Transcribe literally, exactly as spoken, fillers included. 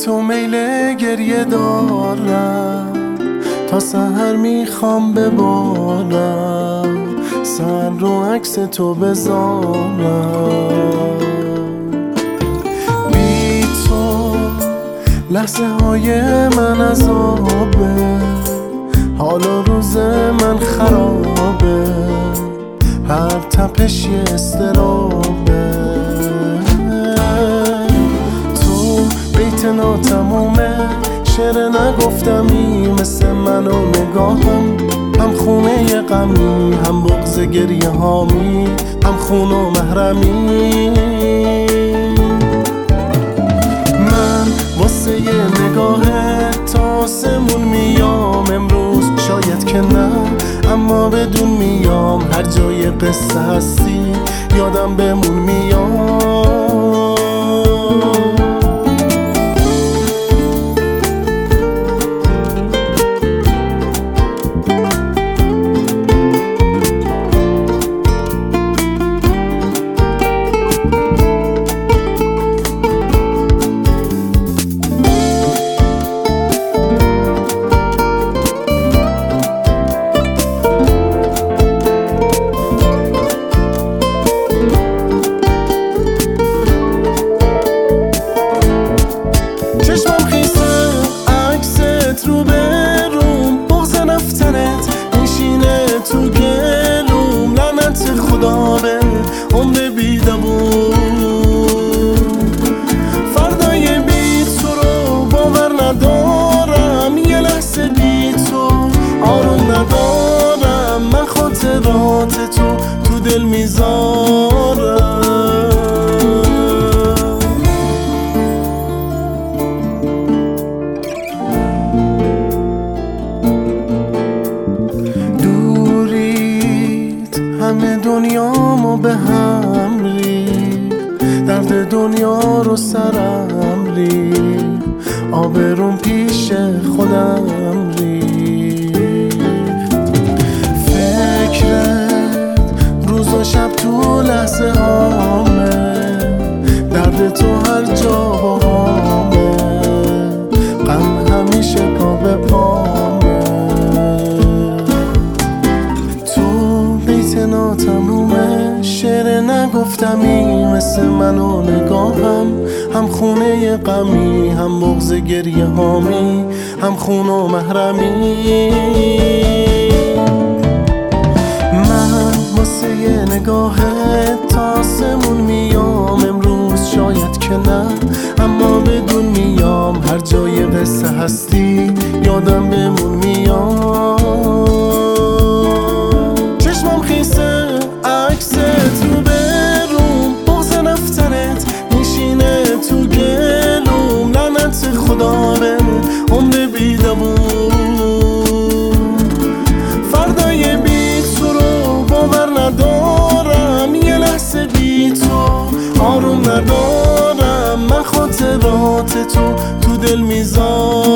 تو میل گریه دارم، تا سحر میخوام ببارم، سر رو عکس تو بذارم. بی تو لحظه های من عذابه، حال و روز من خرابه، هر تپش یه استرابه. تو بیت ناتمومه، شعر نگفتمی مثل من و نگاهم، هم خونه غمی هم بغض گریه هامی، هم خون و محرمی. من واسه یه نگاهه تا آسمون میام امروز، شاید که نه اما بدون میام، هر جای قصه هستی یادم بمون میام. رو بروم بغض نفتنت میشینه تو گلوم، لعنت خدا به عمر بیدمون. فردای بی تو رو باور ندارم، یه لحظه بی تو آروم ندارم، من خاطرات تو تو دل میذارم. همه دنیامو به هم ریخت، درد دنیا رو سرم ریخت، آبروم پیش خودم ریخت. فکرت روز و شب تو لحظه هامه، درد تو هر جا با همه، غم همیشه پا به پامه. ناتمومه، شعر نگفتمی مثل من و نگاهم، هم خونه غمی هم بغض گریه هامی، هم خون و محرمی. من واسه یه نگاهت تا آسمون میام امروز، شاید که نه اما بدون میام، هر جای قصه هستی یادم بمون میام. رو بروم بغض نفتنت میشینه تو گلوم، لعنت خدا به عمر بیدمون. فردای بی تو رو باور ندارم، یه لحظه بی تو آروم ندارم، من خاطرات تو تو دل میذارم.